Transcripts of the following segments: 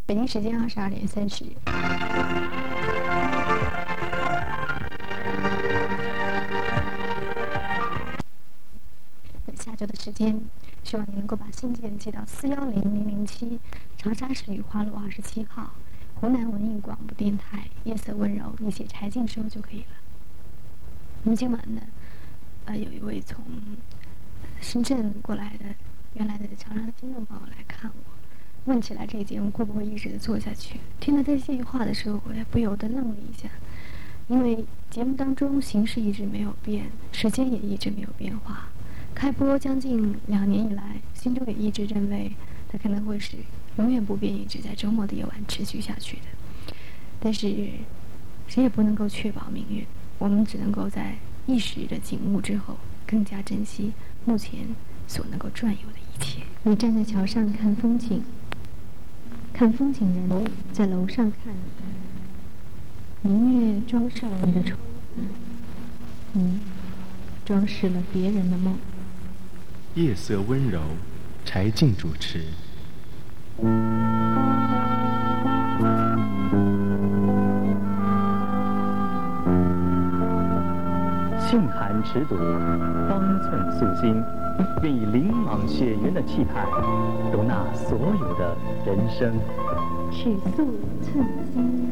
北京时间22:30。下周的时间，希望你能够把信件寄到410007长沙市雨花路27号，湖南文艺广播电台，夜色温柔，你写柴静说就可以了。我们今晚呢，有一位从深圳过来的原来的长沙的听众朋友来看我，问起来这个节目会不会一直的做下去。听到这句话的时候，我也不由得愣了一下，因为节目当中形式一直没有变，时间也一直没有变化。开播将近2年以来，心中也一直认为它可能会是永远不变，一直在周末的夜晚持续下去的。但是谁也不能够确保命运，我们只能够在一时的景物之后，更加珍惜目前所能够转悠的一切。你站在桥上看风景，看风景人在楼上看你，明月装饰了你的窗子，你装饰了别人的梦。 夜色温柔，柴静主持。 信函尺牍，方寸素心，愿以灵莽血缘的气派，容纳所有的人生。 尺素寸心。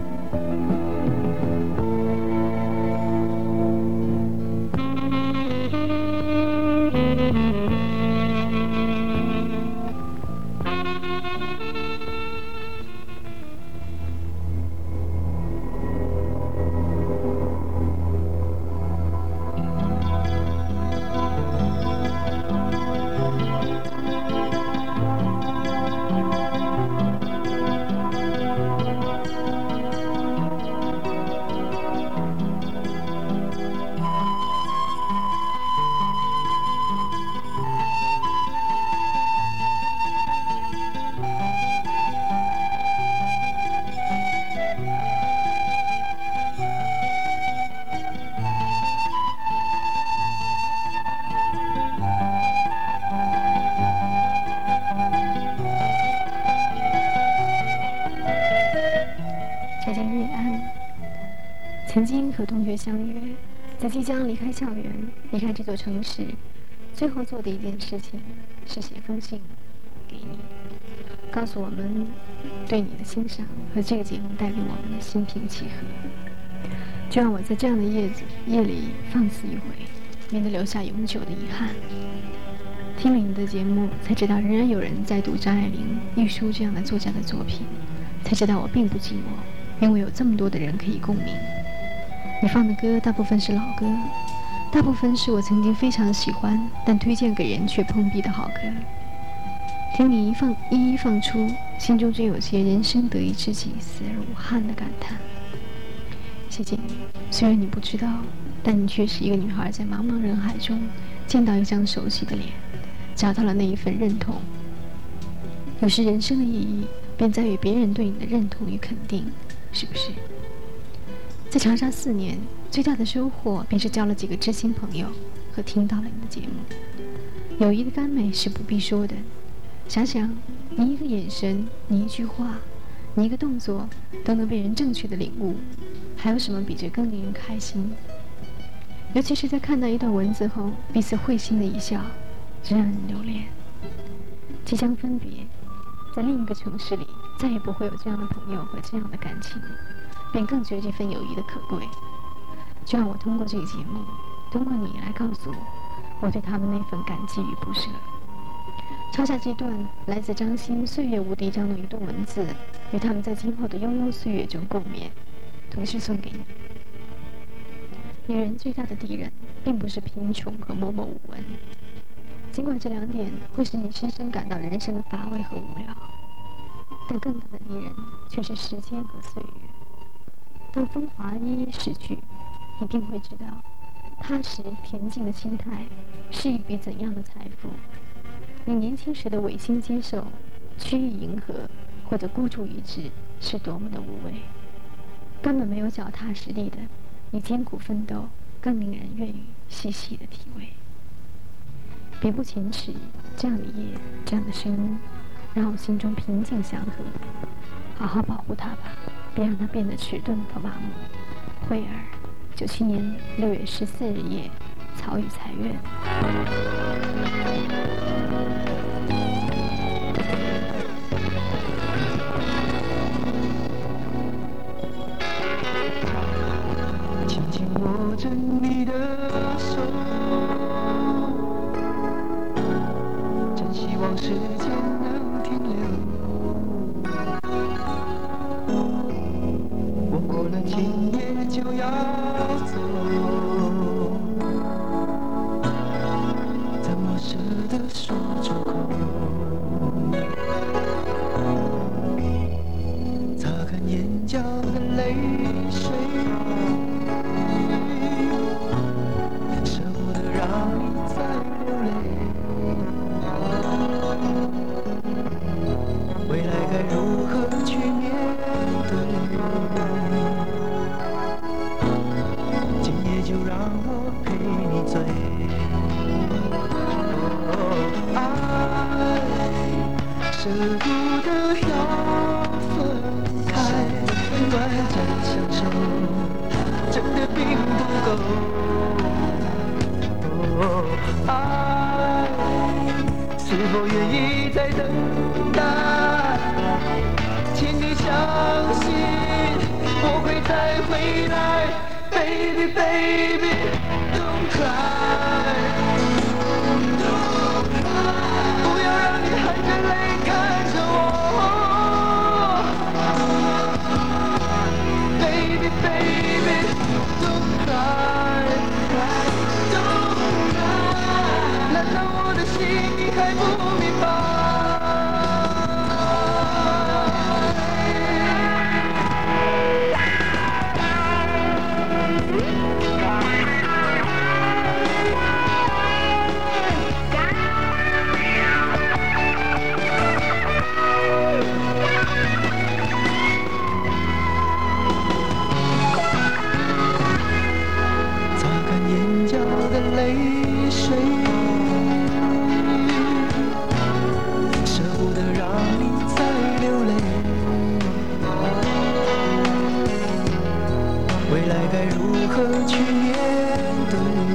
曾经和同学相约，在即将离开校园、离开这座城市，最后做的一件事情是写封信给你，告诉我们对你的欣赏和这个节目带给我们的心平气和。就让我在这样的夜里放肆一回，免得留下永久的遗憾。听了你的节目，才知道仍然有人在读张爱玲、玉书这样的作家的作品，才知道我并不寂寞，因为有这么多的人可以共鸣。你放的歌大部分是老歌，大部分是我曾经非常喜欢但推荐给人却碰壁的好歌。听你一一放出，心中真有些人生得意知己死而无憾的感叹。谢谢你，虽然你不知道，但你却是一个女孩在茫茫人海中见到一张熟悉的脸，找到了那一份认同。有时人生的意义便在于别人对你的认同与肯定，是不是？在长沙4年，最大的收获便是交了几个知心朋友和听到了你的节目。友谊的甘美是不必说的，想想你一个眼神，你一句话，你一个动作，都能被人正确的领悟，还有什么比这更令人开心？尤其是在看到一段文字后，彼此会心的一笑，真让人留恋。即将分别，在另一个城市里，再也不会有这样的朋友和这样的感情，便更觉这份友谊的可贵。就让我通过这个节目，通过你来告诉我对他们那份感激与不舍。抄下这段来自张欣《岁月无敌章》的一段文字，与他们在今后的悠悠岁月中共勉，同时送给你。女人最大的敌人，并不是贫穷和默默无闻，尽管这2点会使你深深感到人生的乏味和无聊，但更大的敌人却是时间和岁月。当风华一一逝去，一定会知道踏实恬静的心态是一笔怎样的财富。你年轻时的违心接受、趋于迎合或者孤注一掷是多么的无谓，根本没有脚踏实地的你艰苦奋斗更令人愿意细细的体味。别不前耻，这样的夜，这样的声音， 让我心中平静祥和。好好保护他吧，别让他变得迟钝和麻木。惠儿，97年6月14日夜，草语财院。 轻轻握着你的手，真希望时间能停留。我过了今夜就要走，怎么舍得说出口？擦干眼角的泪水，舍不得让你再流泪。未来该如何去面对？今夜就让我陪你醉。爱舍不得要分开，短暂相守真的并不够。爱是否愿意再等待？请你相信我会再回来。Baby, baby, don't cry, don't cry. 不要让你含着泪看着我。Baby, baby, don't cry, don't cry. 难道我的心你还不明白？泪水，舍不得让你再流泪。未来该如何去面对？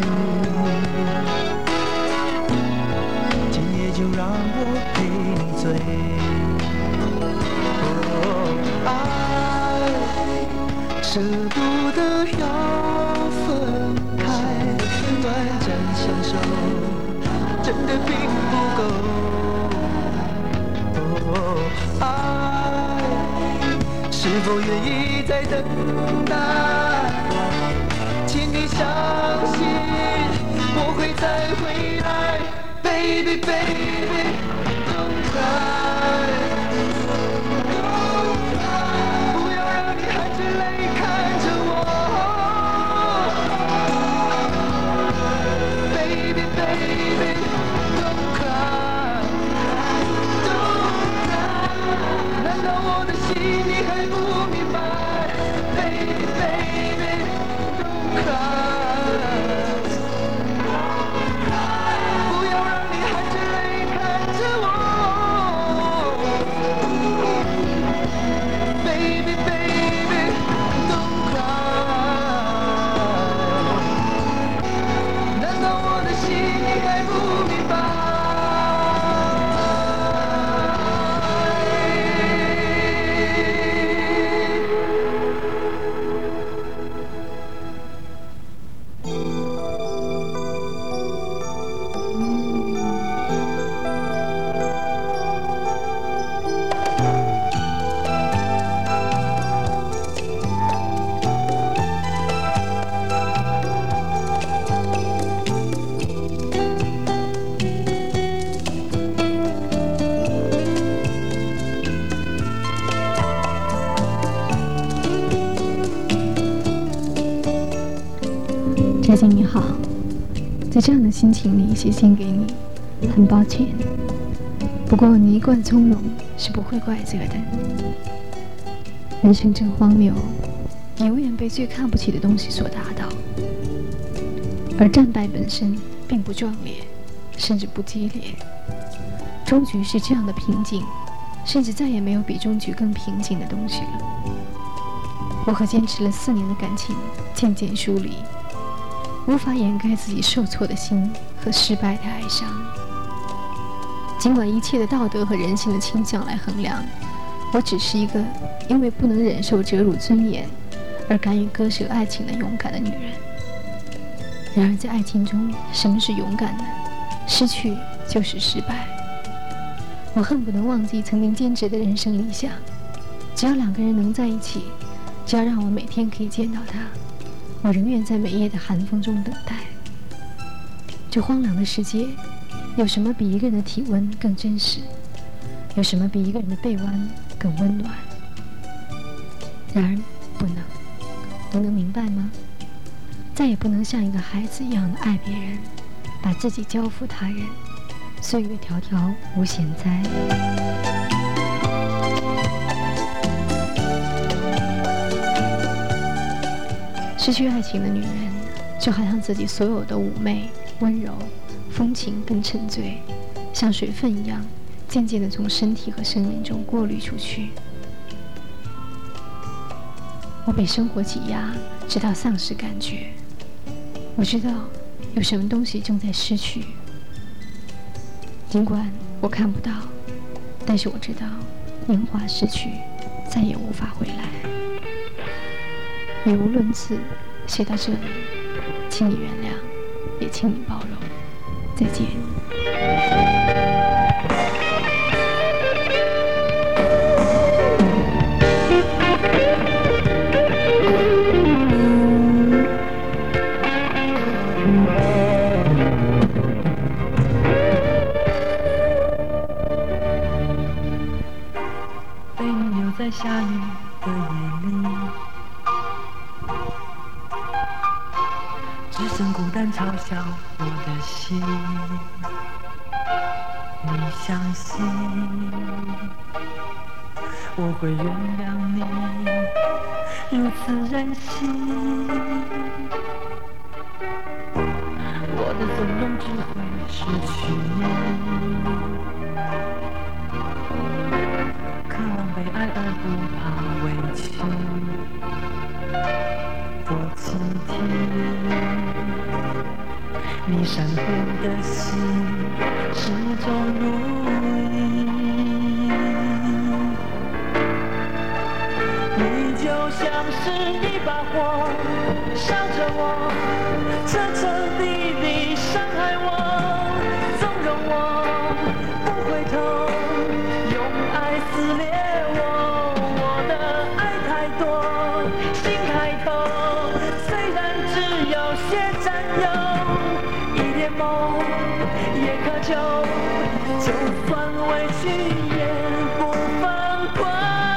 今夜就让我陪你醉。爱舍不得要分开。短暂相守真的并不够。爱是否愿意再等待？请你相信我会再回来。Baby, baby, don't cry, don't cry. 不要让你含着泪看着我。Baby, baby, don't cry, don't cry. 难道我的心你还不明白 ？Baby, baby, don't cry,不要让你含着泪看着我。Baby, baby, don't cry. 难道我的心你还不明白？ 佳静你好，在这样的心情里写信给你，很抱歉。不过你一贯从容，是不会怪责的。人生真荒谬，你永远被最看不起的东西所打倒，而战败本身并不壮烈，甚至不激烈。终局是这样的平静， 甚至再也没有比中举更平静的东西了。我和坚持了4年的感情渐渐疏离，无法掩盖自己受挫的心和失败的哀伤。尽管一切的道德和人性的倾向来衡量，我只是一个因为不能忍受折辱尊严而甘于割舍爱情的勇敢的女人。然而在爱情中，什么是勇敢呢？失去就是失败。我恨不能忘记曾经坚持的人生理想，只要2个人能在一起，只要让我每天可以见到他，我仍愿在每夜的寒风中等待。这荒凉的世界，有什么比一个人的体温更真实？有什么比一个人的臂弯更温暖？然而不能，你能明白吗？再也不能像一个孩子一样的爱别人，把自己交付他人，岁月迢迢无闲哉。失去爱情的女人，就好像自己所有的妩媚、温柔、风情跟沉醉，像水分一样，渐渐地从身体和生命中过滤出去。我被生活挤压，直到丧失感觉。我知道有什么东西正在失去，尽管我看不到，但是我知道年华逝去，再也无法回来。语无伦次，写到这里，请你原谅，也请你包容。再见。 被你留在下雨的夜里，只剩孤单嘲笑我的心。你相信我会原谅你如此任性？我的纵容只会失去你，渴望被爱而不怕委屈。我倾听你善变的心，始终如一。你就像是一把火，烧着我，彻彻底底伤害我，纵容我，不回头，用爱撕裂我。我的爱太多，心太痛，虽然只有些占有，一点梦也渴求，就算委屈也不放过。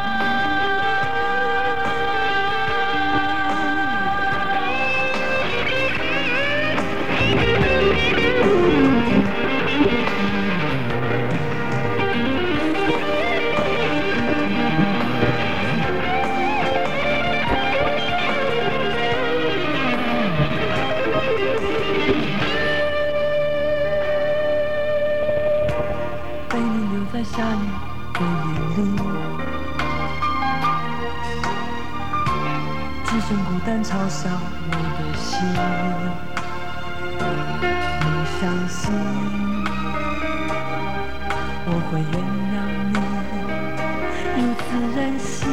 被你留在下雨的夜里，只剩孤单嘲笑我的心。你相信我会原谅你如此任性？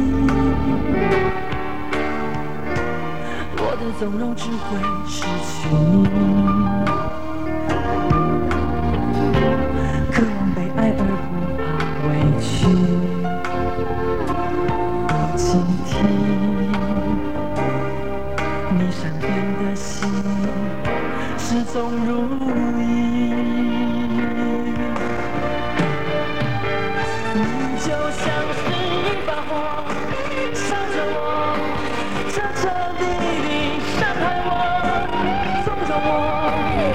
我的纵容只会失去你，渴望被爱而不怕委屈。我倾听你善变的心，始终如一。你就像是一把火，烧着我，彻彻底底伤害我，纵容我，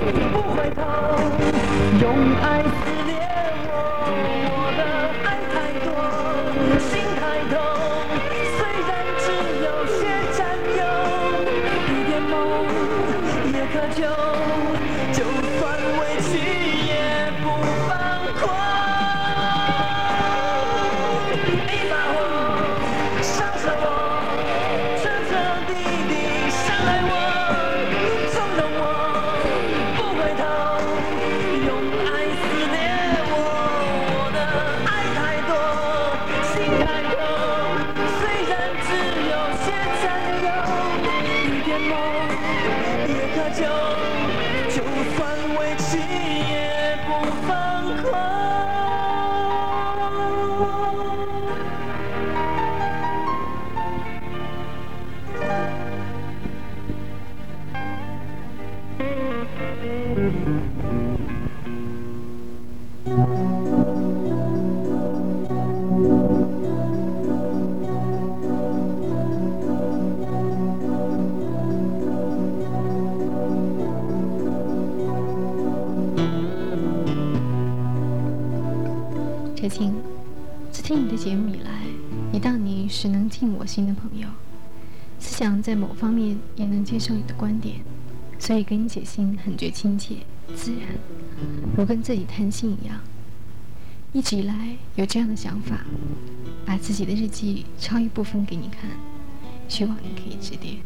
哲青，自听你的节目以来，已当你是能进我心的朋友，思想在某方面也能接受你的观点，所以给你写信很觉亲切自然，如跟自己谈心一样。一直以来有这样的想法，把自己的日记抄一部分给你看，希望你可以指点。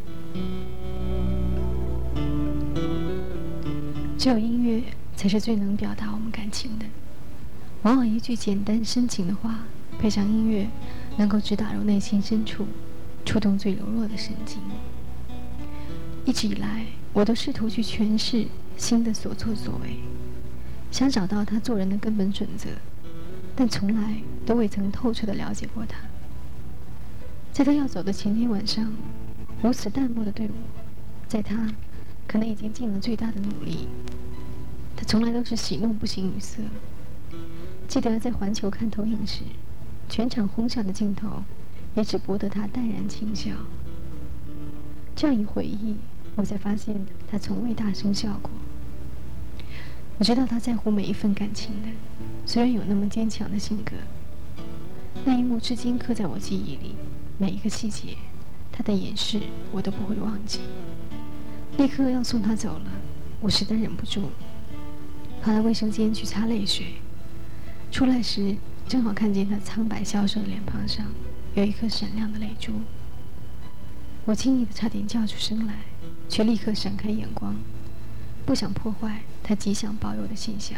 只有音乐才是最能表达我们感情的。往往一句简单深情的话，配上音乐，能够直打入内心深处，触动最柔弱的神经。一直以来，我都试图去诠释心的所作所为，想找到他做人的根本准则，但从来都未曾透彻地了解过他。在他要走的前天晚上，如此淡漠的对我，在他可能已经尽了最大的努力。他从来都是喜怒不形于色。记得在环球看投影时，全场轰下的镜头，也只博得他淡然轻笑。这样一回忆，我才发现他从未大声笑过。我知道他在乎每一份感情的，虽然有那么坚强的性格。那一幕至今刻在我记忆里，每一个细节，他的掩饰我都不会忘记。立刻要送他走了，我实在忍不住，跑到卫生间去擦泪水。出来时，正好看见他苍白消瘦的脸庞上有一颗闪亮的泪珠。我轻易的差点叫出声来，却立刻闪开眼光，不想破坏他极想保有的现象。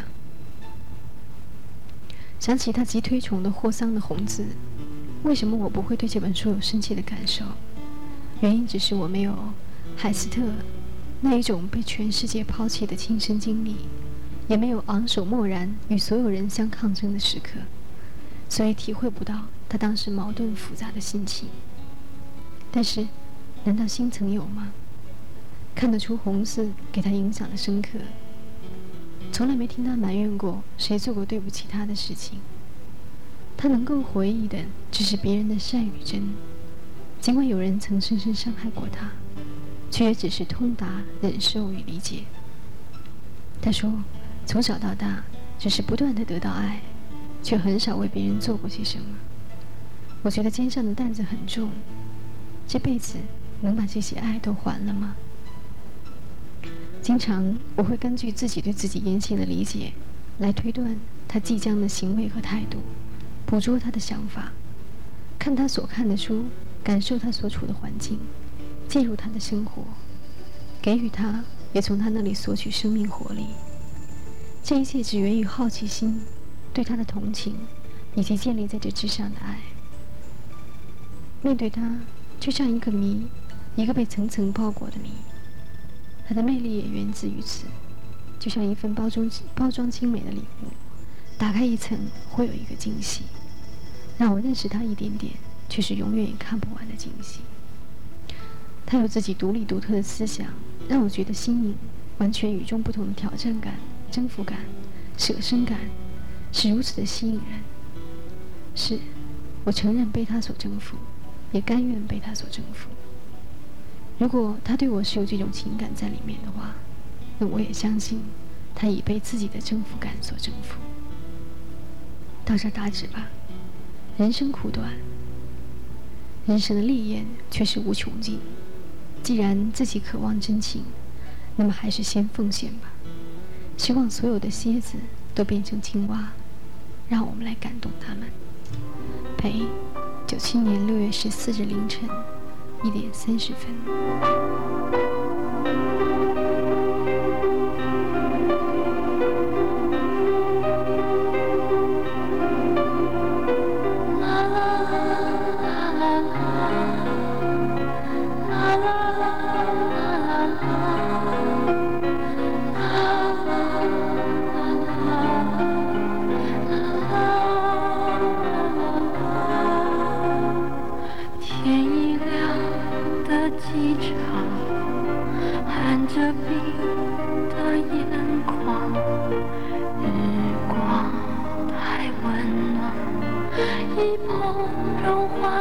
想起他极推崇的霍桑的红字，为什么我不会对这本书有深切的感受？原因只是我没有海斯特那一种被全世界抛弃的亲身经历，也没有昂首漠然与所有人相抗争的时刻，所以体会不到他当时矛盾复杂的心情。但是，难道心曾有吗？看得出红字给他影响的深刻，从来没听他埋怨过谁做过对不起他的事情。他能够回忆的只是别人的善与真，尽管有人曾深深伤害过他，却也只是通达忍受与理解。他说从小到大只是不断地得到爱，却很少为别人做过些什么。我觉得肩上的担子很重，这辈子能把这些爱都还了吗？经常我会根据自己对自己言行的理解来推断他即将的行为和态度，捕捉他的想法，看他所看的书，感受他所处的环境，介入他的生活，给予他，也从他那里索取生命活力。这一切只源于好奇心，对他的同情，以及建立在这之上的爱。面对他，就像一个谜，一个被层层包裹的谜。它的魅力也源自于此，就像一份包装精美的礼物，打开一层会有一个惊喜，让我认识他一点点，却是永远也看不完的惊喜。他有自己独立独特的思想，让我觉得新颖，完全与众不同的挑战感、征服感、舍身感，是如此的吸引人。是，我承认被他所征服，也甘愿被他所征服。如果他对我是有这种情感在里面的话，那我也相信他已被自己的征服感所征服。到这儿打止吧。人生苦短，人生的历练却是无穷尽。既然自己渴望真情，那么还是先奉献吧。希望所有的蝎子都变成青蛙，让我们来感动他们。陪97年6月14日凌晨1点30分。 天一亮的机场，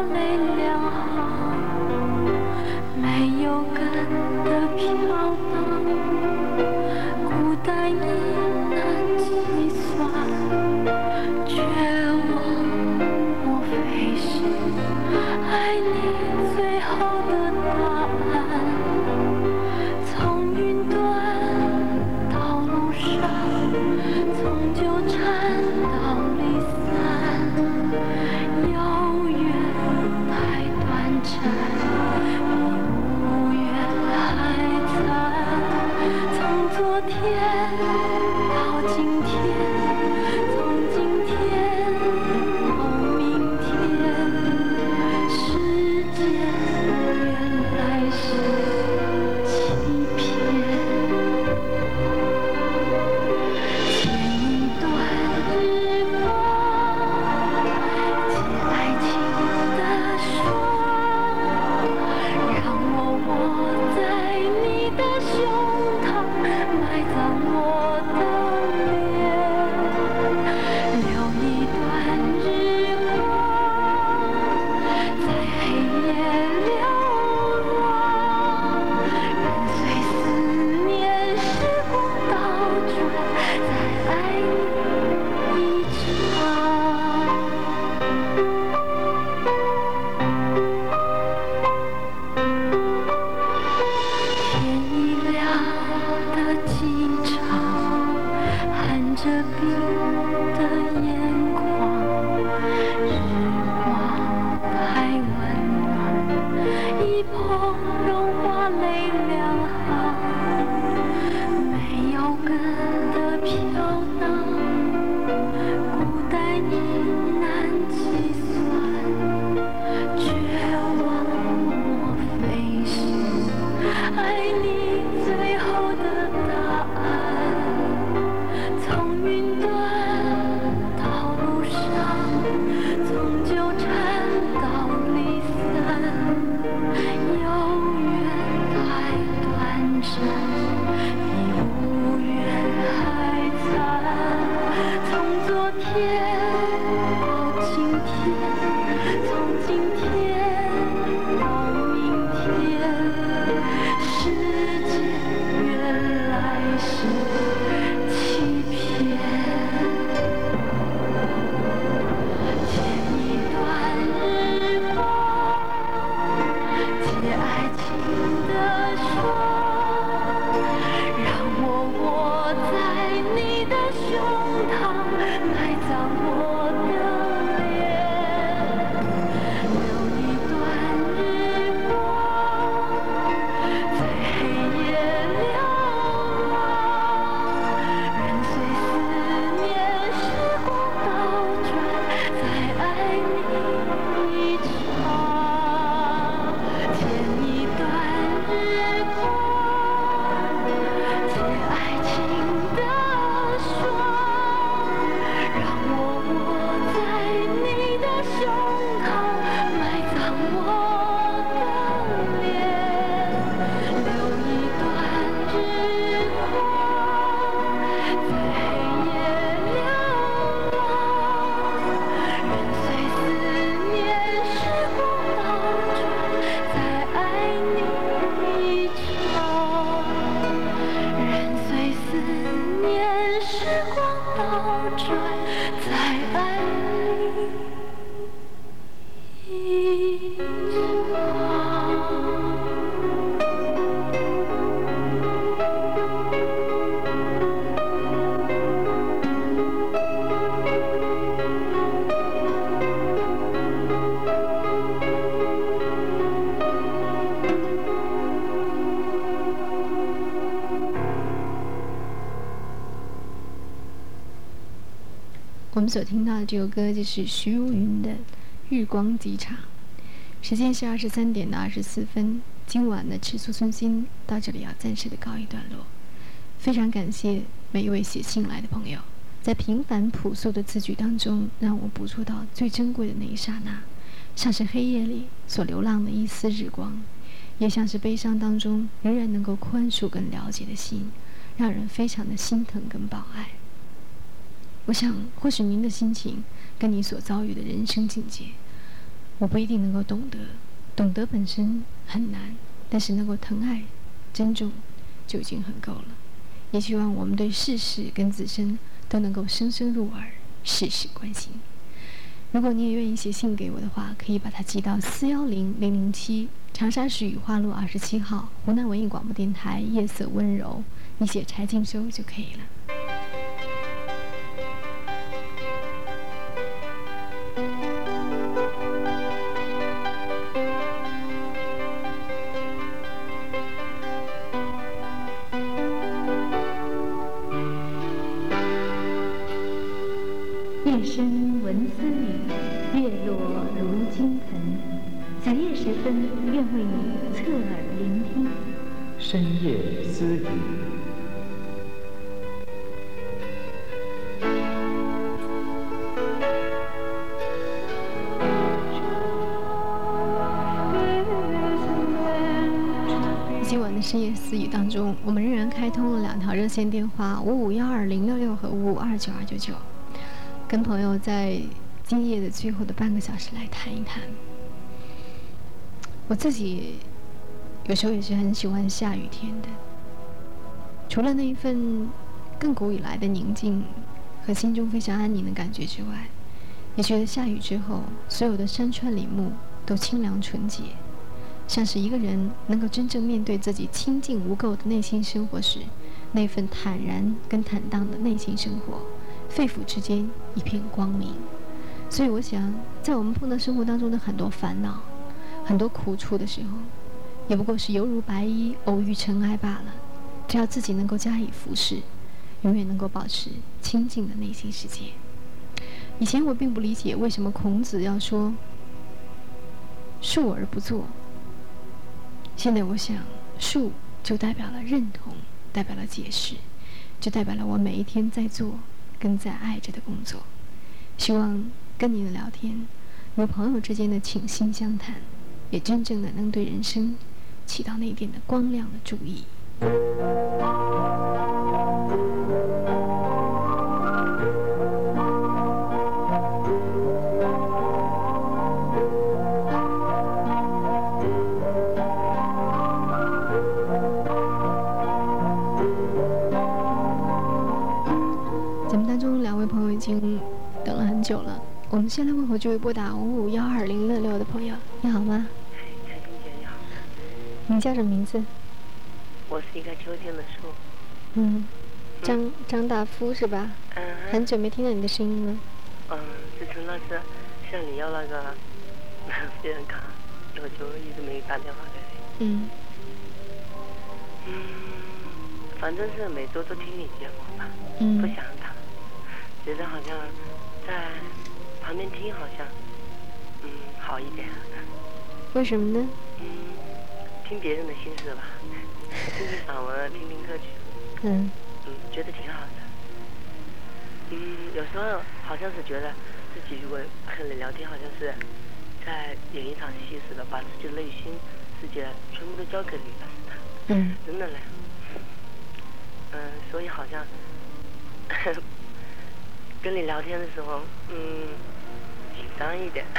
泪两行，没有根的飘荡，孤单已难计算，绝望莫非是爱你最后的答案？从云端到路上，从纠缠到离散，遥远太短暂，比无缘还惨。从昨天到今天，从今天到明天，世界原来是欺骗。剪一段日光，借爱情的霜，让我窝在你的胸膛，埋葬我的脸。留一段日光，在黑夜流浪，任随思念时光倒转，再爱你一场。天一亮的机场，含着冰的眼眶，日光太温暖，一碰融化泪两行，没有根的飘荡，孤单已难计算，绝望莫非是爱你最后的答案？从云端到路上，从纠缠到离散，遥远太短暂，比无缘还惨。从昨天到今天，从今天到明天，世界原来是欺骗。剪一段日光，借爱情的霜，让我窝在你的胸膛，埋葬我的脸。留一段日光，在黑夜流浪，任随思念时光倒转，再爱你一场。剪一段日光，借爱情的霜，让我窝在你的胸膛，埋葬我的脸。留一段日光，在黑夜流浪，任随思念时光倒转，再爱你一场。任随思念时光倒转，再爱你一场。 我们所听到的这首歌就是徐如云的《日光机场》，时间是23点24分。今晚的吃醋村心到这里要暂时的告一段落。非常感谢每一位写信来的朋友，在平凡朴素的字句当中，让我捕捉到最珍贵的那一刹那，像是黑夜里所流浪的一丝日光，也像是悲伤当中仍然能够宽恕跟了解的心，让人非常的心疼跟保爱。我想或许您的心情跟你所遭遇的人生境界我不一定能够懂得，懂得本身很难，但是能够疼爱、珍重就已经很够了。也希望我们对世事跟自身都能够深深入耳，事事关心。如果你也愿意写信给我的话，可以把它寄到410007长沙市雨花路27号湖南文艺广播电台夜色温柔，你写柴静收就可以了。 夜深闻私语，月落如金盆。子夜时分，愿为你侧耳聆听。 深夜私语。 今晚的深夜私语当中，我们仍然开通了2条热线电话5512-066和5529-299，跟朋友在今夜的最后的半个小时来谈一谈。我自己有时候也是很喜欢下雨天的，除了那一份亘古以来的宁静和心中非常安宁的感觉之外，也觉得下雨之后，所有的山川林木都清凉纯洁，像是一个人能够真正面对自己清净无垢的内心生活时，那份坦然跟坦荡的内心生活，肺腑之间一片光明。所以我想，在我们碰到生活当中的很多烦恼、很多苦楚的时候，也不过是犹如白衣偶遇尘埃罢了。只要自己能够加以服侍，永远能够保持清净的内心世界。以前我并不理解为什么孔子要说述而不作，现在我想，述就代表了认同，代表了解释，就代表了我每一天在做跟在爱着的工作。希望跟你的聊天，如朋友之间的倾心相谈，也真正的能对人生起到那一点的光亮的注意。节目当中2位朋友已经等了很久了，我们先来问候这位拨打5512-066的朋友。你好吗？ 陈静姐你好。 你叫什么名字？ 我是一个秋天的树。 张大夫是吧？很久没听到你的声音了。 自从那次向你要那个别人卡，我就一直没打电话给你。反正是每周都听你节目吧，不想他，觉得好像在旁边听好像好一点。 为什么呢？ 听别人的心事吧，听听散文，听听歌曲。觉得挺好的。有时候好像是觉得自己如果和你聊天，好像是在演一场戏似的，把自己的内心世界全部都交给你了似的。真的嘞。所以好像跟你聊天的时候，紧张一点。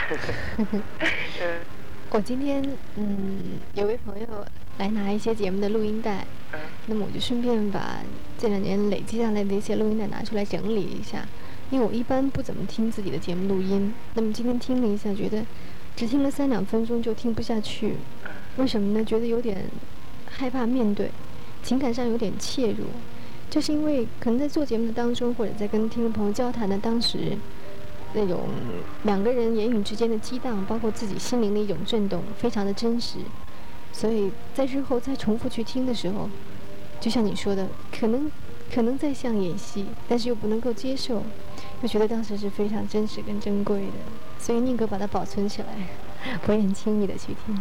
我今天有位朋友来拿一些节目的录音带，那么我就顺便把这2年累积下来的一些录音带拿出来整理一下，因为我一般不怎么听自己的节目录音，那么今天听了一下，觉得只听了3-2分钟就听不下去。为什么呢？觉得有点害怕面对，情感上有点怯弱，就是因为可能在做节目的当中，或者在跟听众朋友交谈的当时，那种2个人言语之间的激荡，包括自己心灵的一种震动，非常的真实。所以在日后再重复去听的时候，就像你说的，可能在像演戏，但是又不能够接受，又觉得当时是非常真实跟珍贵的，所以宁可把它保存起来，不愿轻易的去听。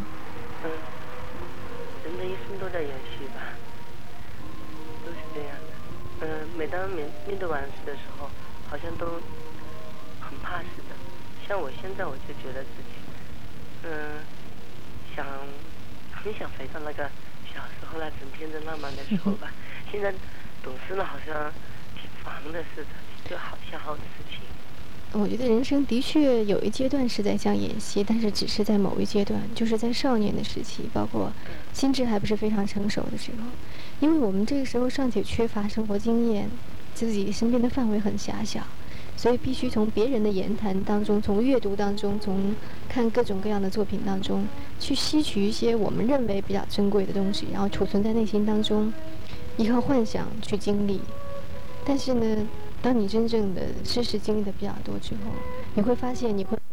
人的一生都在演戏吧，都是这样的。每当面对完事的时候，好像都很怕似的。像我现在，我就觉得自己，很想回到那个小时候那种天真浪漫的时候吧。现在懂事了，好像挺烦的似的，就好消耗的事情。 我觉得人生的确有一阶段是在像演戏，但是只是在某一阶段，就是在少年的时期，包括心智还不是非常成熟的时候，因为我们这个时候尚且缺乏生活经验，自己身边的范围很狭小，所以必须从别人的言谈当中，从阅读当中，从看各种各样的作品当中，去吸取一些我们认为比较珍贵的东西，然后储存在内心当中，依靠幻想去经历。但是呢，当你真正的事实经历的比较多之后，你会发现你会